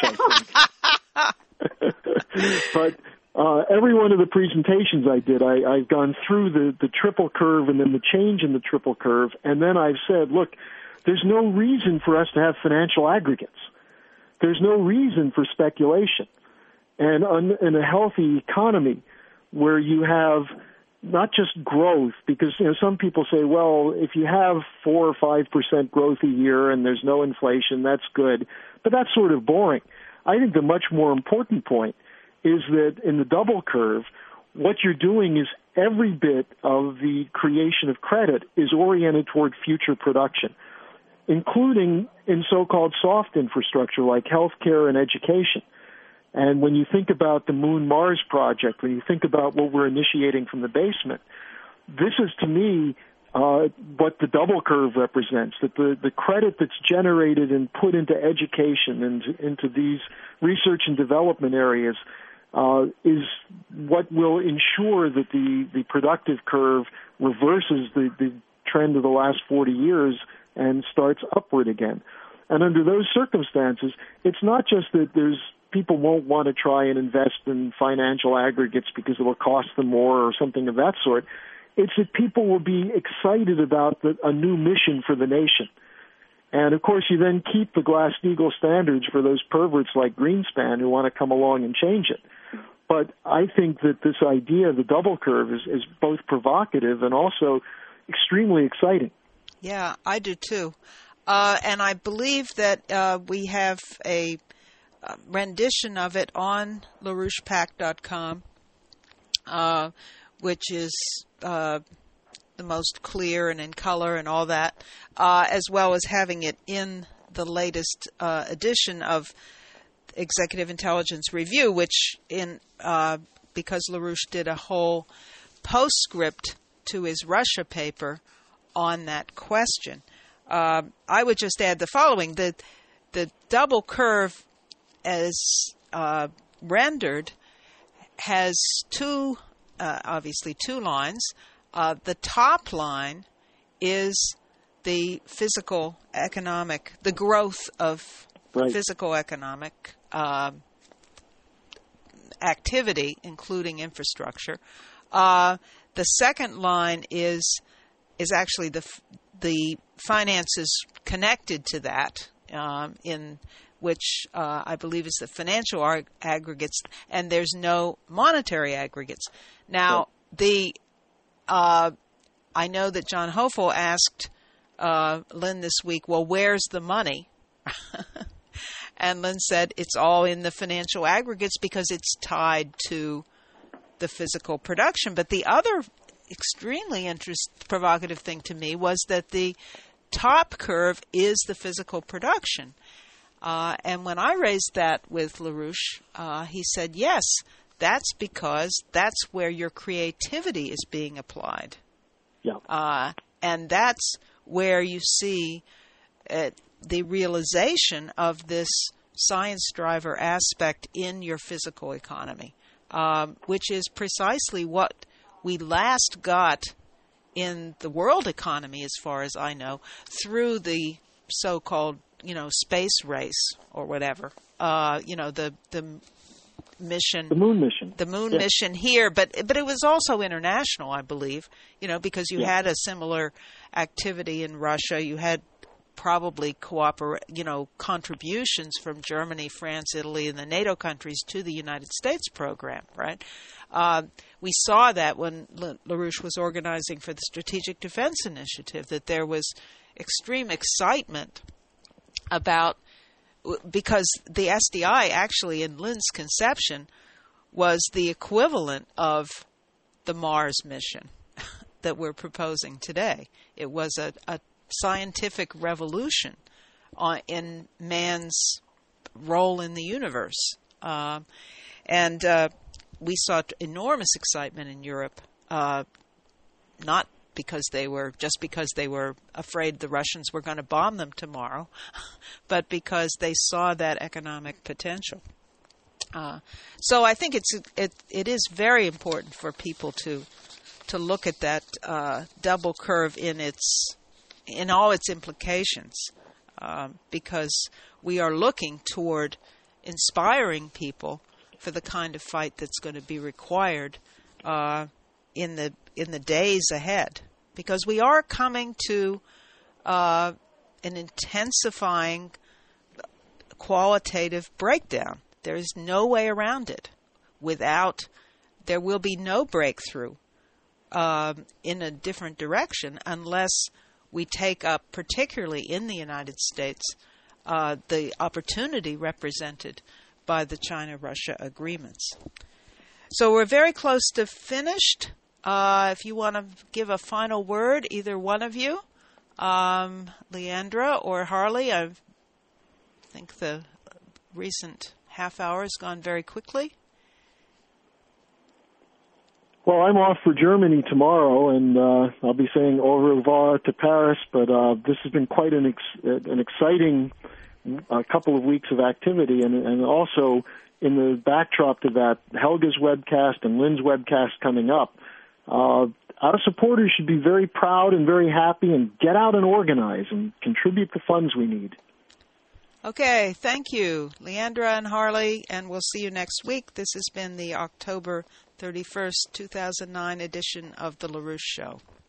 I think. But uh, every one of the presentations I did, I, I've gone through the, the triple curve and then the change in the triple curve, and then I've said, look, there's no reason for us to have financial aggregates. There's no reason for speculation. And on, in a healthy economy where you have not just growth, because you know some people say, well, if you have four or five percent growth a year and there's no inflation, that's good. But that's sort of boring. I think the much more important point is that in the double curve, what you're doing is every bit of the creation of credit is oriented toward future production, including in so-called soft infrastructure like healthcare and education. And when you think about the Moon-Mars project, when you think about what we're initiating from the basement, this is, to me, uh, what the double curve represents, that the, the credit that's generated and put into education and into these research and development areas uh, is what will ensure that the, the productive curve reverses the, the trend of the last forty years and starts upward again. And under those circumstances, it's not just that there's people won't want to try and invest in financial aggregates because it will cost them more or something of that sort. It's that people will be excited about the, a new mission for the nation. And, of course, you then keep the Glass-Steagall standards for those perverts like Greenspan who want to come along and change it. But I think that this idea of the double curve is, is both provocative and also extremely exciting. Yeah, I do too. Uh, and I believe that uh, we have a uh, rendition of it on LaRouche Pac dot com, uh, which is uh, the most clear and in color and all that, uh, as well as having it in the latest uh, edition of Executive Intelligence Review, which in uh, because LaRouche did a whole postscript to his Russia paper on that question. Uh, I would just add the following: the the double curve, as uh, rendered, has two, uh, obviously two lines. Uh, the top line is the physical economic, the growth of right. physical economic uh, activity, including infrastructure. Uh, the second line is is actually the the finances connected to that, um, in which uh, I believe is the financial ag- aggregates, and there's no monetary aggregates. Now, the uh, I know that John Hofel asked uh, Lynn this week, well, where's the money? And Lynn said it's all in the financial aggregates because it's tied to the physical production. But the other extremely interest, provocative thing to me was that the top curve is the physical production. Uh, and when I raised that with LaRouche, uh, he said, yes, that's because that's where your creativity is being applied. Yeah. Uh, and that's where you see uh, the realization of this science driver aspect in your physical economy, um, which is precisely what we last got in the world economy, as far as I know, through the so-called, you know, space race or whatever. Uh, you know, the the mission, the moon mission, the moon yeah. mission here, but but it was also international, I believe. You know, because you yeah. had a similar activity in Russia. You had probably cooperate, you know, contributions from Germany, France, Italy, and the NATO countries to the United States program, right? Uh, we saw that when LaRouche was organizing for the Strategic Defense Initiative, that there was extreme excitement about, because the S D I actually in Lynn's conception was the equivalent of the Mars mission that we're proposing today. It was a, a scientific revolution uh, in man's role in the universe. Uh, and uh, we saw enormous excitement in Europe, uh, not because they were, just because they were afraid the Russians were going to bomb them tomorrow, but because they saw that economic potential. Uh, so I think it's it it is very important for people to to look at that uh, double curve in its in all its implications, uh, because we are looking toward inspiring people for the kind of fight that's going to be required uh, in the in the days ahead, because we are coming to uh, an intensifying qualitative breakdown. There is no way around it. Without, there will be no breakthrough uh, in a different direction unless we take up, particularly in the United States, uh, the opportunity represented by the China-Russia agreements. So we're very close to finished. Uh, if you want to give a final word, either one of you, um, Leandra or Harley, I think the recent half hour has gone very quickly. Well, I'm off for Germany tomorrow, and uh, I'll be saying au revoir to Paris, but uh, this has been quite an, ex- an exciting uh, couple of weeks of activity, and, and also in the backdrop to that, Helga's webcast and Lynn's webcast coming up. Uh, our supporters should be very proud and very happy and get out and organize and contribute the funds we need. Okay, thank you, Leandra and Harley, and we'll see you next week. This has been the October thirty-first, two thousand nine edition of The LaRouche Show.